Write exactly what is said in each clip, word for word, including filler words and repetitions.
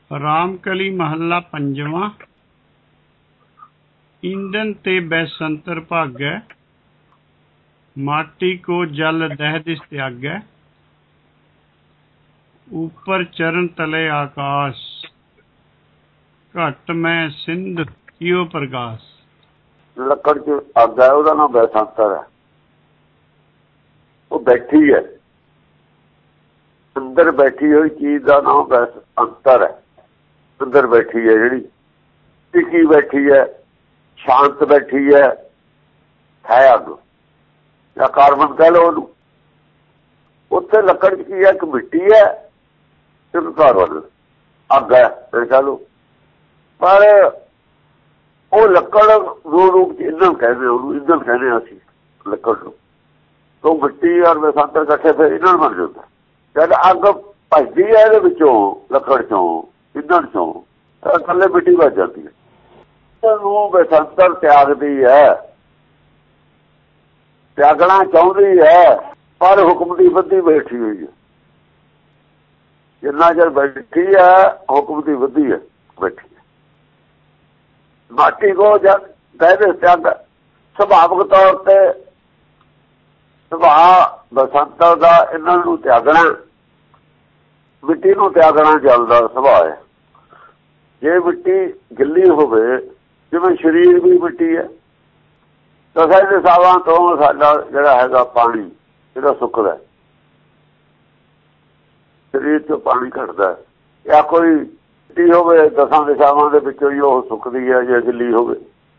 रामकली महला पंजवां। ईंधन ते बैसंतर भागै, माटी को जल दह दिस त्यागै। ऊपर चरण तले आकाश, घट में सिंध कियो प्रकाश। ਲੱਕੜ ਚ ਅੱਗ ਹੈ, ਉਹਦਾ ਨਾਮ ਬੈਸੰਤਰ ਹੈ। ਉਹ ਬੈਠੀ ਹੈ, ਅੰਦਰ ਬੈਠੀ ਹੋਈ ਚੀਜ਼ ਦਾ ਨਾਮ ਬੈਸੰਤਰ ਹੈ। ਅੰਦਰ ਬੈਠੀ ਹੈ, ਜਿਹੜੀ ਟਿਕੀ ਬੈਠੀ ਹੈ, ਸ਼ਾਂਤ ਬੈਠੀ ਹੈ, ਹੈ ਅੱਗ ਜਾਂ ਕਾਰਬਨ ਕਹਿ ਲਓ ਉਹਨੂੰ। ਉੱਥੇ ਲੱਕੜ ਚ ਕੀ ਹੈ? ਇੱਕ ਮਿੱਟੀ ਹੈ, ਇੱਕ ਕਾਰਬਨ ਅੱਗ ਹੈ ਕਹਿ ਲਓ। ਪਰ ਉਹ ਲੱਕੜ ਦੋ ਰੂਪ ਚ ਇੰਧਨ ਕਹਿੰਦੇ, ਉਹਨੂੰ ਇੰਧਨ ਕਹਿੰਦੇ ਹਾਂ ਅਸੀਂ ਲੱਕੜ ਨੂੰ। ਉਹ ਮਿੱਟੀ ਔਰ ਬੈਸੰਤਰ ਇਕੱਠੇ ਫਿਰ ਇੰਧਨ ਬਣ ਜਾਂਦਾ। ਜਦ ਅੱਗ ਭੱਜਦੀ ਹੈ ਇਹਦੇ ਵਿੱਚੋਂ, ਲੱਕੜ ਚੋਂ, ਇੰਧਨ ਚੋਂ, ਤਾਂ ਥੱਲੇ ਮਿੱਟੀ ਵੱਜ ਜਾਂਦੀ ਹੈ। ਉਹ ਬੈਸੰਤਰ ਤਿਆਗਦੀ ਹੈ, ਤਿਆਗਣਾ ਚਾਹੁੰਦੀ ਹੈ, ਪਰ ਹੁਕਮ ਦੀ ਬੱਧੀ ਬੈਠੀ ਹੋਈ ਹੈ। ਜਿੰਨਾ ਚਿਰ ਬੈਠੀ ਹੈ ਹੁਕਮ ਦੀ ਬੱਧੀ ਹੈ ਬੈਠੀ। ਮਾਟੀ ਕੋ ਜਦ ਕਹਿੰਦੇ ਤਿਆਗ, ਸੁਭਾਵਿਕ ਤੌਰ ਤੇ ਸੁਭਾਅ ਬਸੰਤਰ ਦਾ ਇਹਨਾਂ ਨੂੰ ਤਿਆਗਣਾ, ਮਿੱਟੀ ਨੂੰ ਤਿਆਗਣਾ ਚੱਲਦਾ ਸੁਭਾਅ ਹੈ। ਜੇ ਮਿੱਟੀ ਗਿੱਲੀ ਹੋਵੇ, ਜਿਵੇਂ ਸਰੀਰ ਵੀ ਮਿੱਟੀ ਹੈ, ਦਸਾਂ ਦਿਸ਼ਾਵਾਂ ਤੋਂ ਸਾਡਾ ਜਿਹੜਾ ਹੈਗਾ ਪਾਣੀ ਜਿਹੜਾ ਸੁੱਕਦਾ, ਸਰੀਰ ਚੋਂ ਪਾਣੀ ਘਟਦਾ। ਜਾਂ ਕੋਈ ਮਿੱਟੀ ਹੋਵੇ, ਦਸਾਂ ਦਿਸ਼ਾਵਾਂ ਦੇ ਵਿੱਚੋਂ ਹੀ ਉਹ ਸੁੱਕਦੀ ਹੈ ਜੇ ਗਿੱਲੀ ਹੋਵੇ।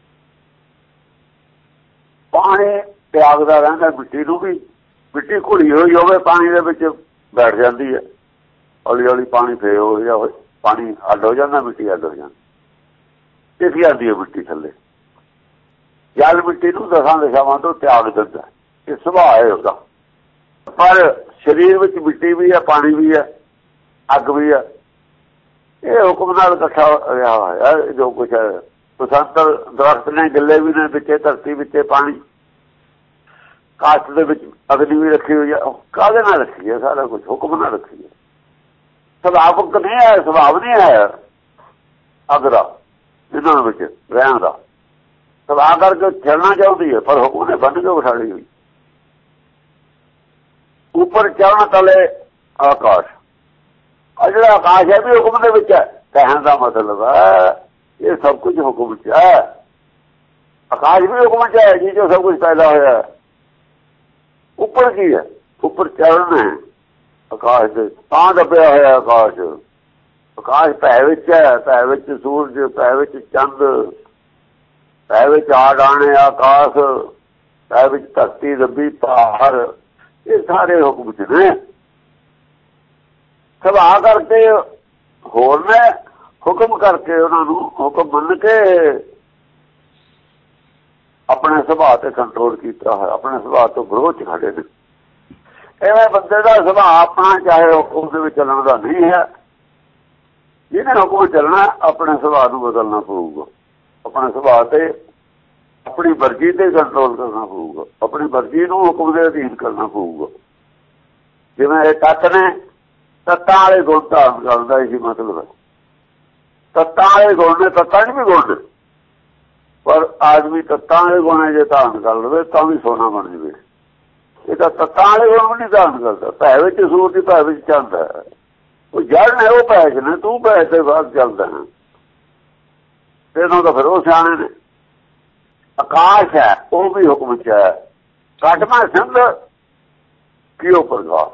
ਪਾਣੀ ਤਿਆਗਦਾ ਰਹਿੰਦਾ ਮਿੱਟੀ ਨੂੰ ਵੀ। ਮਿੱਟੀ ਘੁਲੀ ਹੋਈ ਹੋਵੇ ਪਾਣੀ ਦੇ ਵਿੱਚ ਬੈਠ ਜਾਂਦੀ ਹੈ, ਹੌਲੀ ਹੌਲੀ ਪਾਣੀ ਫੇਰ ਹੋ ਗਿਆ ਹੋਵੇ, ਪਾਣੀ ਅੱਡ ਹੋ ਜਾਂਦਾ, ਮਿੱਟੀ ਅੱਡ ਹੋ ਜਾਂਦੀ, ਟਿਕ ਜਾਂਦੀ ਹੈ ਮਿੱਟੀ ਥੱਲੇ। ਜਲ ਮਿੱਟੀ ਨੂੰ ਦਸਾਂ ਦਿਸ਼ਾਵਾਂ ਤੋਂ ਤਿਆਗ ਦਿੰਦਾ, ਇਹ ਸੁਭਾਅ ਹੈ ਉਹਦਾ। ਪਰ ਸਰੀਰ ਵਿੱਚ ਮਿੱਟੀ ਵੀ ਹੈ, ਪਾਣੀ ਵੀ ਹੈ, ਅੱਗ ਵੀ ਹੈ। ਇਹ ਹੁਕਮ ਨਾਲ ਇਕੱਠਾ ਰਿਹਾ ਹੋਇਆ ਜੋ ਕੁਛ ਹੈ। ਬਸੰਤਰ ਦਰਖਤ ਨੇ, ਗਿੱਲੇ ਵੀ ਨੇ, ਵਿੱਚੇ ਧਰਤੀ, ਵਿੱਚੇ ਪਾਣੀ। ਕਾਸ਼ਤ ਦੇ ਵਿੱਚ ਅਗਨੀ ਵੀ ਰੱਖੀ ਹੋਈ ਹੈ। ਕਾਹਦੇ ਨਾਲ ਰੱਖੀ ਹੈ? ਸਾਰਾ ਕੁਛ ਹੁਕਮ ਨਾਲ ਰੱਖੀ ਹੈ। ਸੁਭਾਵਿਕ ਨਹੀਂ ਹੈ, ਸੁਭਾਵ ਨਹੀਂ ਹੈ ਅੱਗ ਦਾ ਇਹਨਾਂ ਵਿੱਚ ਰਹਿਣ ਦਾ। ਸੁਭਾਅ ਕਰਕੇ ਚੱਲਣਾ ਚਾਹੁੰਦੀ ਹੈ, ਪਰ ਹੁਕਮ ਨੇ ਬੰਨ ਕੇ ਬਿਠਾ ਲਈ ਹੋਈ। ਉੱਪਰ ਚੜ੍ਹਨ ਤਲੇ ਆਕਾਸ਼, ਆ ਜਿਹੜਾ ਆਕਾਸ਼ ਹੈ ਵੀ ਹੁਕਮ ਦੇ ਵਿੱਚ ਹੈ। ਕਹਿਣ ਦਾ ਮਤਲਬ ਹੈ ਇਹ ਸਭ ਕੁਝ ਹੁਕਮ ਚ ਹੈ। ਆਕਾਸ਼ ਵੀ ਹੁਕਮ ਚ ਹੈ ਜੀ, ਜੋ ਸਭ ਕੁਝ ਪੈਦਾ ਹੋਇਆ। ਉੱਪਰ ਕੀ ਹੈ? ਉੱਪਰ ਚੜ੍ਹਨ ਹੈ ਆਕਾਸ਼ ਦੇ, ਤਾਂ ਦੱਬਿਆ ਹੋਇਆ ਆਕਾਸ਼। ਆਕਾਸ਼ ਭੈ ਵਿੱਚ ਹੈ, ਭੈ ਵਿੱਚ ਸੂਰਜ, ਭੈ ਵਿੱਚ ਚੰਦ, ਭੈ ਵਿੱਚ ਆਡਾਣੇ ਆਕਾਸ਼, ਭੈ ਵਿੱਚ ਧਰਤੀ ਦੱਬੀ ਪਹਾੜ। ਇਹ ਸਾਰੇ ਹੁਕਮ ਚ ਨੇ। ਸੁਭਾਅ ਕਰਕੇ ਹੋਰ ਨੇ, ਹੁਕਮ ਕਰਕੇ ਉਹਨਾਂ ਨੂੰ ਹੁਕਮ ਮੰਨ ਕੇ ਆਪਣੇ ਸੁਭਾਅ ਤੇ ਕੰਟਰੋਲ ਕੀਤਾ ਹੋਇਆ, ਆਪਣੇ ਸੁਭਾਅ ਤੋਂ ਵਿਰੋਧ ਚ ਖੜੇ ਨੇ। ਐਵੇਂ ਬੰਦੇ ਦਾ ਸੁਭਾਅ ਆਪਣਾ ਚਾਹੇ ਹੁਕਮ ਦੇ ਵਿੱਚ ਚੱਲਣ ਦਾ ਨਹੀਂ ਹੈ। ਜਿਹਨੇ ਹੁਕਮ ਚੱਲਣਾ ਆਪਣੇ ਸੁਭਾਅ ਨੂੰ ਬਦਲਣਾ ਪਊਗਾ। ਆਪਣੇ ਸੁਭਾਅ ਤੇ ਆਪਣੀ ਮਰਜ਼ੀ ਤੇ ਕੰਟਰੋਲ ਕਰਨਾ ਪਊਗਾ, ਆਪਣੀ ਮਰਜ਼ੀ ਨੂੰ ਹੁਕਮ ਦੇ ਅਧੀਨ ਕਰਨਾ ਪਊਗਾ। ਜਿਵੇਂ ਇਹ ਤੱਤ ਨੇ, ਤੱਤਾਂ ਵਾਲੇ ਗੁਣ ਧਾਰਨ ਕਰਦਾ ਹੀ ਮਤਲਬ ਹੈ। ਤੱਤਾਂ ਵਾਲੇ ਗੁਣ ਨੇ, ਤੱਤਾਂ ਚ ਵੀ ਗੁਣ ਨੇ, ਪਰ ਆਦਮੀ ਤੱਤਾਂ ਵਾਲੇ ਗੁਣ ਜੇ ਧਾਰਨ ਕਰ ਲਵੇ ਤਾਂ ਵੀ ਸੋਨਾ ਬਣ ਜਾਵੇ। ਇਹ ਤਾਂ ਤੱਤਾਂ ਵਾਲੇ ਗੁਣ ਵੀ ਨਹੀਂ ਧਾਰਨ ਕਰਦਾ। ਭੈ ਵਿੱਚ ਸੂਰਜ, ਭੈ ਵਿੱਚ ਚੰਦ ਹੈ। ਉਹ ਜੜ ਨੇ, ਉਹ ਭੈ ਚ ਨੇ, ਤੂੰ ਭੈ ਤੇ ਬਾਅਦ ਚੱਲਦਾ ਹੈ। ਤੈਨੂੰ ਤਾਂ ਫਿਰ ਉਹ ਸਿਆਣੇ ਨੇ। ਆਕਾਸ਼ ਹੈ ਉਹ ਵੀ ਹੁਕਮ ਚ ਹੈ। ਘਟਮਾ ਸਿੰਧ ਕਿਉ ਪ੍ਰਕਾਸ਼,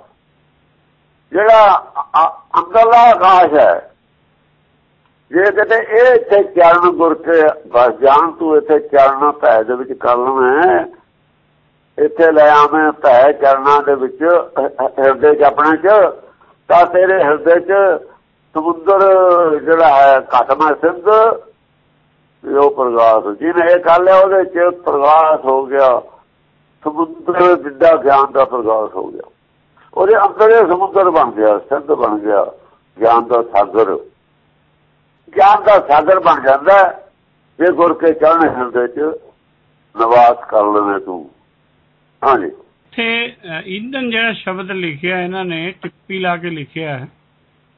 ਜਿਹੜਾ ਅੰਦਰਲਾ ਆਕਾਸ਼ ਹੈ। ਜੇ ਕਿਤੇ ਇਹ ਇੱਥੇ ਚਰਨ ਗੁਰ ਕੇ ਬਸ ਜਾਣ, ਤੂੰ ਇੱਥੇ ਚਰਨ ਭੈ ਦੇ ਵਿੱਚ ਕਰ ਲਵੇਂ, ਇੱਥੇ ਲੈ ਆਵੇਂ ਭੈ ਚਰਨਾਂ ਦੇ ਵਿੱਚ ਹਿਰਦੇ ਚ ਆਪਣੇ ਚ, ਤਾਂ ਤੇਰੇ ਹਿਰਦੇ ਚ ਸਮੁੰਦਰ ਜਿਹੜਾ ਹੈ ਘਟਮਾ ਸਿੰਧ ਉਹ ਪ੍ਰਕਾਸ਼। ਜਿਹਨੇ ਇਹ ਕਰ ਲਿਆ ਉਹਦੇ ਚ ਪ੍ਰਕਾਸ਼ ਹੋ ਗਿਆ। ਸਮੁੰਦਰ ਜਿੱਡਾ ਗਿਆਨ ਦਾ ਪ੍ਰਕਾਸ਼ ਹੋ ਗਿਆ। ਉਹਦੇ ਅੰਦਰ ਇਹ ਸਮੁੰਦਰ ਬਣ ਗਿਆ, ਸਿੰਧ ਬਣ ਗਿਆ, ਗਿਆਨ ਦਾ ਸਾਗਰ। ਗਿਆਨ ਦਾ ਸਾਗਰ ਬਣ ਜਾਂਦਾ ਜੇ ਗੁਰ ਕੇ ਚੜ੍ਹਨ ਹਿਰਦੇ ਚ ਨਿਵਾਸ ਕਰ ਲਵੇਂ ਤੂੰ। ਹਾਂਜੀ, ਇੱਥੇ ਈਂਧਨ ਜਿਹੜਾ ਸ਼ਬਦ ਲਿਖਿਆ ਇਹਨਾਂ ਨੇ ਟਿੱਪੀ ਲਾ ਕੇ ਲਿਖਿਆ ਹੈ,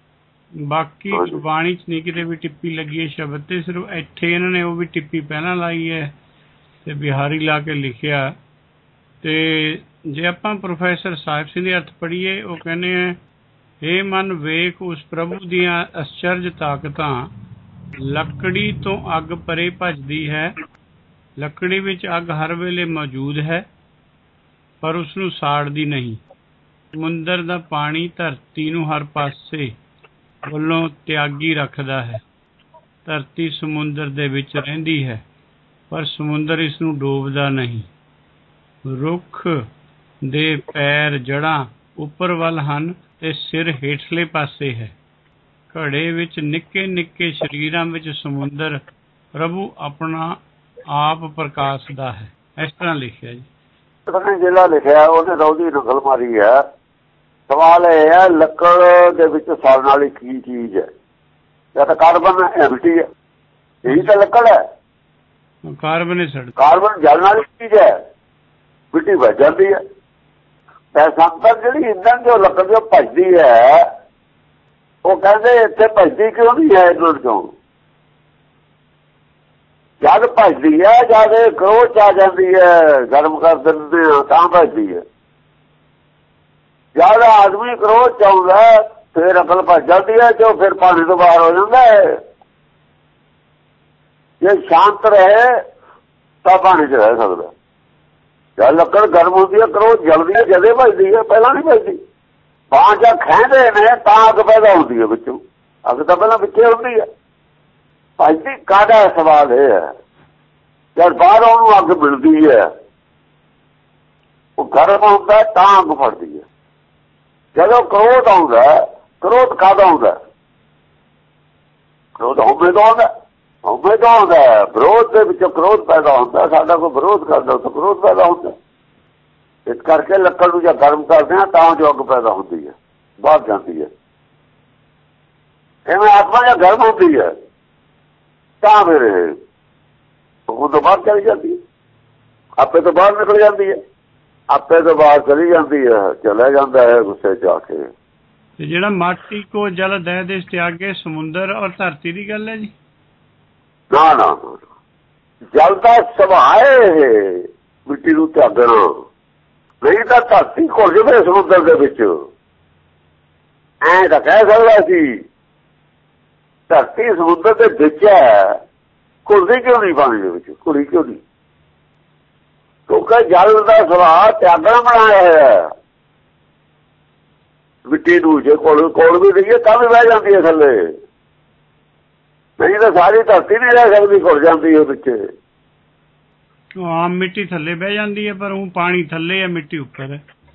ਬਾਕੀ ਗੁਰਬਾਣੀ ਚ ਨਹੀਂ ਕਿਤੇ ਵੀ ਟਿੱਪੀ ਲੱਗੀ ਹੈ ਸ਼ਬਦ ਤੇ, ਸਿਰਫ ਇੱਥੇ ਇਹਨਾਂ ਨੇ ਉਹ ਵੀ ਟਿੱਪੀ ਪਹਿਲਾਂ ਲਾਈ ਹੈ ਤੇ ਬਿਹਾਰੀ ਲਾ ਕੇ ਲਿਖਿਆ। ਤੇ ਜੇ ਆਪਾਂ ਪ੍ਰੋਫੈਸਰ ਸਾਹਿਬ ਸਿੰਘ ਦੇ ਅਰਥ ਪੜ੍ਹੀਏ, ਉਹ ਕਹਿੰਦੇ ਹੈ, ਇਹ ਮਨ ਵੇਖ ਉਸ ਪ੍ਰਭੂ ਦੀਆਂ ਅਸਚਰਜ ਤਾਕਤਾਂ, ਲੱਕੜੀ ਤੋਂ ਅੱਗ ਪਰੇ ਭੱਜਦੀ ਹੈ। ਲੱਕੜੀ ਵਿੱਚ ਅੱਗ ਹਰ ਵੇਲੇ ਮੌਜੂਦ ਹੈ ਪਰ ਉਸਨੂੰ ਸਾੜਦੀ ਨਹੀਂ। ਸਮੁੰਦਰ ਦਾ ਪਾਣੀ ਧਰਤੀ ਨੂੰ ਹਰ ਪਾਸੇ ਵੱਲੋਂ ਤਿਆਗੀ ਰੱਖਦਾ ਹੈ। ਧਰਤੀ ਸਮੁੰਦਰ ਦੇ ਵਿੱਚ ਰਹਿੰਦੀ ਹੈ ਪਰ ਸਮੁੰਦਰ ਇਸ ਨੂੰ ਡੋਬਦਾ ਨਹੀਂ। ਰੁੱਖ ਦੇ ਪੈਰ ਜੜ੍ਹਾਂ ਉੱਪਰ ਵੱਲ ਹਨ ਤੇ ਸਿਰ ਹੇਠਲੇ ਪਾਸੇ ਹੈ। ਘੜੇ ਵਿੱਚ ਨਿੱਕੇ ਨਿੱਕੇ ਸਰੀਰਾਂ ਵਿੱਚ ਸਮੁੰਦਰ ਪ੍ਰਭੂ ਆਪਣਾ ਆਪ ਪ੍ਰਕਾਸ਼ਦਾ ਹੈ। ਇਸ ਤਰ੍ਹਾਂ ਲਿਖਿਆ ਜੀ। ਜਿਹੜਾ ਲਿਖਿਆ ਉਹਨੇ ਤਾਂ ਉਹਦੀ ਨਕਲ ਮਾਰੀ ਹੈ। ਸਵਾਲ ਇਹ ਹੈ, ਲੱਕੜ ਦੇ ਵਿੱਚ ਸੜਨ ਵਾਲੀ ਕੀ ਚੀਜ਼ ਹੈ? ਜਾਂ ਤਾਂ ਕਾਰਬਨ ਮਿੱਟੀ ਹੈ, ਇਹੀ ਤਾਂ ਲੱਕੜ ਹੈ। ਕਾਰਬਨ ਸੜ ਕਾਰਬਨ ਜਲਣ ਵਾਲੀ ਚੀਜ਼ ਹੈ, ਮਿੱਟੀ ਵੱਜ ਜਾਂਦੀ ਹੈ। ਸੰਤਰ ਜਿਹੜੀ ਇੰਧਨ ਜੋ ਲੱਕੜ ਜੋ ਭੱਜਦੀ ਹੈ, ਉਹ ਕਹਿੰਦੇ ਇੱਥੇ ਭੱਜਦੀ ਕਿਉਂ ਨਹੀਂ ਹੈ? ਇਹਨਾਂ ਚੋਂ ਜਦ ਭੱਜਦੀ ਹੈ, ਜਦ ਕਰੋਚ ਆ ਜਾਂਦੀ ਹੈ, ਗਰਮ ਕਰ ਦਿੰਦੇ ਆ ਤਾਂ ਭੱਜਦੀ ਹੈ। ਜਦ ਆਦਮੀ ਕਰੋਚ ਆਉਂਦਾ ਫਿਰ ਅਕਲ ਭੱਜ ਜਾਂਦੀ ਹੈ, ਜੋ ਫਿਰ ਪਾਣੀ ਤੋਂ ਬਾਹਰ ਹੋ ਜਾਂਦਾ ਹੈ। ਜੇ ਸ਼ਾਂਤ ਰਹੇ ਤਾਂ ਪਾਣੀ 'ਚ ਰਹਿ ਸਕਦਾ। ਜਦ ਲੱਕੜ ਗਰਮ ਹੁੰਦੀ ਹੈ, ਕਰੋਚ ਜਲਦੀ ਹੈ, ਜਦੇ ਭੱਜਦੀ ਹੈ, ਪਹਿਲਾਂ ਨਹੀਂ ਭੱਜਦੀ। ਬਾਂਹ ਜਾਂ ਖਹਿੰਦੇ ਨੇ ਤਾਂ ਅੱਗ ਪੈਦਾ ਹੁੰਦੀ ਹੈ ਵਿੱਚੋਂ। ਅੱਗ ਤਾਂ ਪਹਿਲਾਂ ਵਿੱਚੇ ਹੁੰਦੀ ਹੈ। ਭੱਜਦੀ ਕਾਹਦਾ? ਸਵਾਲ ਇਹ ਹੈ। ਜਦ ਬਾਹਰ ਉਹਨੂੰ ਅੱਗ ਮਿਲਦੀ ਹੈ, ਉਹ ਗਰਮ ਹੁੰਦਾ ਤਾਂ ਅੱਗ ਫੜਦੀ ਹੈ। ਜਦੋਂ ਕ੍ਰੋਧ ਆਉਂਦਾ, ਕ੍ਰੋਧ ਕਾਹਦਾ ਆਉਂਦਾ? ਕ੍ਰੋਧ ਹਉਮੈ ਤੋਂ ਆਉਂਦਾ। ਹਉਮੈ ਤੋਂ ਆਉਂਦਾ, ਵਿਰੋਧ ਦੇ ਵਿੱਚੋਂ ਕ੍ਰੋਧ ਪੈਦਾ ਹੁੰਦਾ। ਸਾਡਾ ਕੋਈ ਵਿਰੋਧ ਕਰਦਾ ਤਾਂ ਕ੍ਰੋਧ ਪੈਦਾ ਹੁੰਦਾ। ਇਸ ਕਰਕੇ ਲੱਕੜ ਨੂੰ ਜਾਂ ਗਰਮ ਕਰਦੇ ਹਾਂ ਤਾਂ ਜੋ ਅੱਗ ਪੈਦਾ ਹੁੰਦੀ ਹੈ, ਬਾਹਰ ਜਾਂਦੀ ਹੈ। ਐਵੇਂ ਆਤਮਾ ਜਾਂ ਗਰਮ ਹੁੰਦੀ ਹੈ ਤਾਂ ਫਿਰ ਉਹ ਤੋਂ ਬਾਹਰ ਚਲੀ ਜਾਂਦੀ ਹੈ, ਆਪੇ ਤੋਂ ਬਾਹਰ ਨਿਕਲ ਜਾਂਦੀ ਹੈ, ਆਪੇ ਤੋਂ ਬਾਹਰ ਚਲੀ ਜਾਂਦੀ ਹੈ, ਚਲਾ ਜਾਂਦਾ ਹੈ ਗੁੱਸੇ ਚ ਆ ਕੇ। ਤੇ ਜਿਹੜਾ ਮਾਟੀ ਕੋ ਜਲ ਦਹਿ ਦੇਸ਼ ਤਿਆਗੇ, ਸਮੁੰਦਰ ਔਰ ਧਰਤੀ ਦੀ ਗੱਲ ਹੈ ਜੀ? ਨਾ ਨਾ, ਜਲ ਦਾ ਸੁਭਾਅ ਹੈ ਮਿੱਟੀ ਨੂੰ ਤਿਆਗਣਾ। ਨਹੀਂ ਤਾਂ ਧਰਤੀ ਘੁਲ ਜਾਵੇ ਸਮੁੰਦਰ ਦੇ ਵਿੱਚ, ਐਂ ਤਾਂ ਕਹਿ ਸਕਦਾ ਸੀ। ਧਰਤੀ ਸਮੁੰਦਰ ਦੇ ਵਿੱਚ ਹੈ, ਘੁਲਦੀ ਕਿਉਂ ਨਹੀਂ ਪਾਣੀ ਦੇ ਵਿੱਚ? ਘੁਲੀ ਕਿਉਂ ਨਹੀਂ? ਕਿਉਂਕਿ ਜਲ ਦਾ ਸੁਭਾਅ ਤਿਆਗਣਾ ਬਣਾਇਆ ਹੋਇਆ। ਮਿੱਟੀ ਨੂੰ ਜੇ ਕੋਲ ਕੋਲ ਵੀ ਦਈਏ ਤਾਂ ਵੀ ਬਹਿ ਜਾਂਦੀ ਹੈ ਥੱਲੇ, ਨਹੀਂ ਤਾਂ ਸਾਰੀ ਧਰਤੀ ਨਹੀਂ ਰਹਿ ਸਕਦੀ, ਘੁਲ ਜਾਂਦੀ ਹੈ ਵਿੱਚ। ਆਮ ਮਿੱਟੀ ਥੱਲੇ ਬਹਿ ਜਾਂਦੀ ਹੈ, ਪਰ ਉਹ ਪਾਣੀ ਥੱਲੇ ਹੈ, ਮਿੱਟੀ ਉੱਪਰ ਹੈ।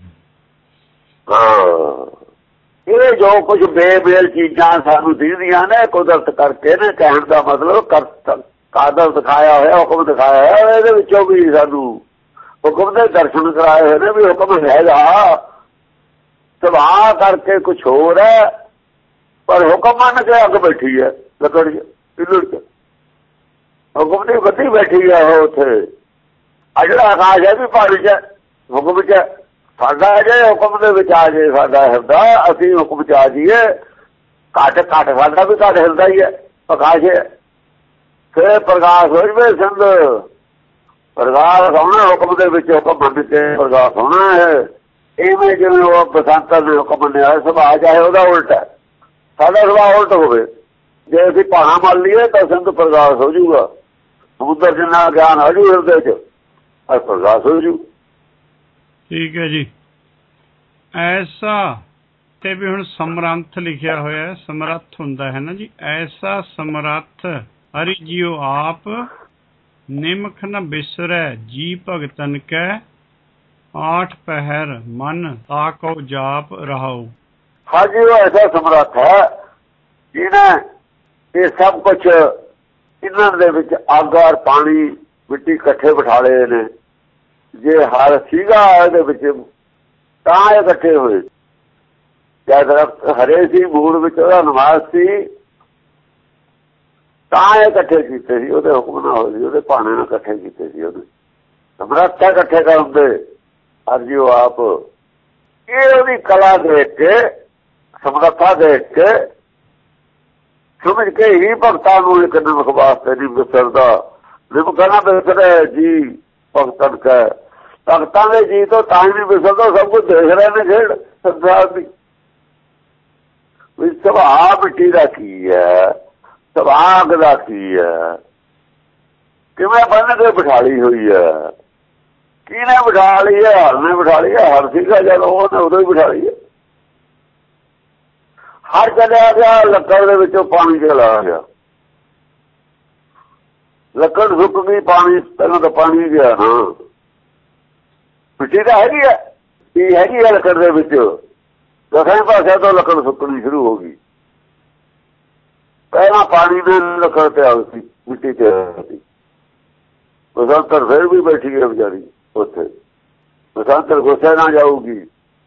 ਹਾਂ, ਇਹ ਜੋ ਕੁਝ ਬੇਮੇਲ ਚੀਜ਼ਾਂ ਸਾਨੂੰ ਦਿਖਦੀਆਂ ਨੇ ਕੁਦਰਤ ਕਰਕੇ ਨੇ, ਕਹਿਣ ਦਾ ਮਤਲਬ ਕਾਦਰ ਦਿਖਾਇਆ ਹੋਇਆ, ਹੁਕਮ ਦਿਖਾਇਆ ਹੋਇਆ। ਇਹਦੇ ਵਿੱਚੋਂ ਵੀ ਸਾਨੂੰ ਹੁਕਮ ਦੇ ਦਰਸ਼ਨ ਕਰਾਏ ਹੋਏ ਨੇ ਵੀ ਹੁਕਮ ਹੈਗਾ। ਸੁਭਾਅ ਕਰਕੇ ਕੁਛ ਹੋਰ ਹੈ, ਪਰ ਹੁਕਮ ਮੰਨ ਕੇ ਅੱਗ ਬੈਠੀ ਹੈ ਲੱਕੜ ਚ, ਪਿੱਲੜ ਚ। ਹੁਕਮ ਦੀ ਬੱਤੀ ਬੈਠੀ ਹੈ ਉਹ ਉੱਥੇ। ਆ ਜਿਹੜਾ ਆਕਾਸ਼ ਹੈ ਵੀ ਪਾਣੀ ਚ, ਹੁਕਮ ਚ। ਸਾਡਾ ਜੇ ਹੁਕਮ ਦੇ ਵਿੱਚ ਆ ਜੇ ਸਾਡਾ ਹਿਰਦਾ, ਅਸੀਂ ਹੁਕਮ ਚ ਆ ਜਾਈਏ, ਘੱਟ ਘੱਟ ਸਾਡਾ ਵੀ ਘੱਟ ਹਿਰਦਾ ਹੀ ਹੈ, ਆਕਾਸ਼ ਹੈ। ਫਿਰ ਪ੍ਰਕਾਸ਼ ਹੋ ਜਵੇ ਸਿੰਧ, ਪ੍ਰਕਾਸ਼ ਹੋਣਾ ਹੁਕਮ ਦੇ ਵਿੱਚ, ਹੁਕਮ ਮੰਨ ਕੇ ਪ੍ਰਕਾਸ਼ ਹੋਣਾ ਹੈ। ਇਵੇਂ ਜਿਵੇਂ ਉਹ ਬਸੰਤਰ ਨੇ ਹੁਕਮ ਮੰਨਿਆ, ਸੁਭਾਅ ਚਾਹੇ ਉਹਦਾ ਉਲਟ ਹੈ, ਸਾਡਾ ਸੁਭਾਅ ਉਲਟ ਹੋਵੇ। ਜੇ ਅਸੀਂ ਭਾਣਾ ਮੰਨ ਲਈਏ ਤਾਂ ਸਿੰਧ ਪ੍ਰਕਾਸ਼ ਹੋ ਜਾਊਗਾ, ਸਮੁੰਦਰ ਜਿੰਨਾ ਗਿਆਨ ਆ ਜੂ ਹਿਰਦੇ ਚ, ਅਰ ਪ੍ਰਕਾਸ਼ ਹੋ ਜੂ। ਠੀਕ ਹੈ ਜੀ। ਐਸਾ ਤੇ ਵੀ ਹੁਣ ਸਮਰੱਥ ਲਿਖਿਆ ਹੋਇਆ, ਸਮਰੱਥ ਹੁੰਦਾ ਹੈ ਨਾ ਜੀ। ਐਸਾ ਸਮਰੱਥ ਹਰਿ ਜੀਓ ਆਪ, ਨਿਮਖ ਨ ਬਿਸਰੈ ਜੀ ਭਗਤਨ ਕੈ, ਆਠ ਪਹਿਰ ਮਨ ਤਾਕੋ ਜਾਪ ਰਹਾਉ। ਹਾਂਜੀ, ਉਹ ਐਸਾ ਸਮਰੱਥ ਹੈ ਜਿਹਨੇ ਇਹ ਸਭ ਕੁਛ ਇਹਨਾਂ ਦੇ ਵਿੱਚ ਅੱਗ ਔਰ ਪਾਣੀ ਮਿੱਟੀ ਇਕੱਠੇ ਬਿਠਾ ਲਏ ਨੇ। ਜੇ ਹਰ ਸੀਗਾ ਇਹਦੇ ਵਿੱਚ ਤਾਂ ਇਹ ਇਕੱਠੇ ਹੋਏ। ਜਦ ਦਰਖਤ ਹਰੇ ਸੀ, ਮੂਲ ਵਿੱਚ ਉਹਦਾ ਨਿਵਾਸ ਸੀ, ਤਾਂ ਇਹ ਇਕੱਠੇ ਕੀਤੇ ਸੀ। ਉਹਦੇ ਹੁਕਮ ਨਾਲ ਹੋਏ ਸੀ, ਉਹਦੇ ਭਾਣੇ ਨਾਲ ਇਕੱਠੇ ਕੀਤੇ ਸੀ। ਉਹਨੇ ਸਮਰੱਥ ਹੈ ਇਕੱਠੇ ਕਰਨ ਦੇ, ਅਰਜੀ ਉਹ ਆਪ। ਇਹ ਉਹਦੀ ਕਲਾ ਦੇਖ ਕੇ, ਸਮਰੱਥਾ ਦੇਖ ਕੇ ਸਮਝ ਕੇ ਹੀ ਭਗਤਾਂ ਨੂੰ ਇੱਕ ਨਿਮਕ ਵਾਸਤੇ ਨਹੀਂ ਵਿਸਰਦਾ। ਨਿਮਕ ਨਾ ਵਿਸਰੇ ਜੀ ਭਗਤਨ ਕੈ, ਭਗਤਾਂ ਦੇ ਜੀ ਤੋਂ ਤਾਂ ਹੀ ਨਹੀਂ ਵਿਸਰਦਾ। ਸਭ ਕੁਝ ਦੇਖ ਰਹੇ ਨੇ ਖੇਡ ਸੰਸਾਰ ਦੀ ਵੀ ਸੁਭਾਅ ਮਿੱਟੀ ਦਾ ਕੀ ਹੈ, ਸੁਭਾਅ ਦਾ ਕੀ ਹੈ, ਕਿਵੇਂ ਬੰਨ ਕੇ ਬਿਠਾਲੀ ਹੋਈ ਹੈ, ਕਿਹਨੇ ਬਿਠਾ ਲਈ ਹੈ? ਹਰ ਨੇ ਬਿਠਾ ਲਈ ਹੈ। ਹਰ ਸੀਗਾ ਜਦ ਉਹਨੇ ਉਦੋਂ ਹੀ ਬਿਠਾ ਲਈ ਹੈ। ਹਰ ਚਲਿਆ ਗਿਆ ਲੱਕੜ ਦੇ ਵਿੱਚੋਂ ਪਾਣੀ ਚਲਾ ਗਿਆ, ਲੱਕੜ ਸੁੱਕ ਗਈ, ਪਾਣੀ ਪਹਿਲਾਂ ਤਾਂ ਪਾਣੀ ਗਿਆ ਨਾ, ਮਿੱਟੀ ਤਾਂ ਹੈਗੀ ਹੈ, ਇਹ ਹੈਗੀ ਹੈ ਲੱਕੜ ਦੇ ਵਿੱਚ। ਦਸਾਂ ਪਾਸਿਆਂ ਤੋਂ ਲੱਕੜ ਸੁੱਕਣੀ ਸ਼ੁਰੂ ਹੋ ਗਈ। ਪਹਿਲਾਂ ਪਾਣੀ ਦੇ ਲੱਕੜ ਤੇ ਆ ਗਈ, ਮਿੱਟੀ ਤੇ ਆ ਗਈ। ਬਸੰਤਰ ਫਿਰ ਵੀ ਬੈਠੀ ਹੈ ਵਿਚਾਰੀ ਉੱਥੇ, ਬਸੰਤਰ ਗੁੱਸੇ ਨਾਲ ਜਾਊਗੀ।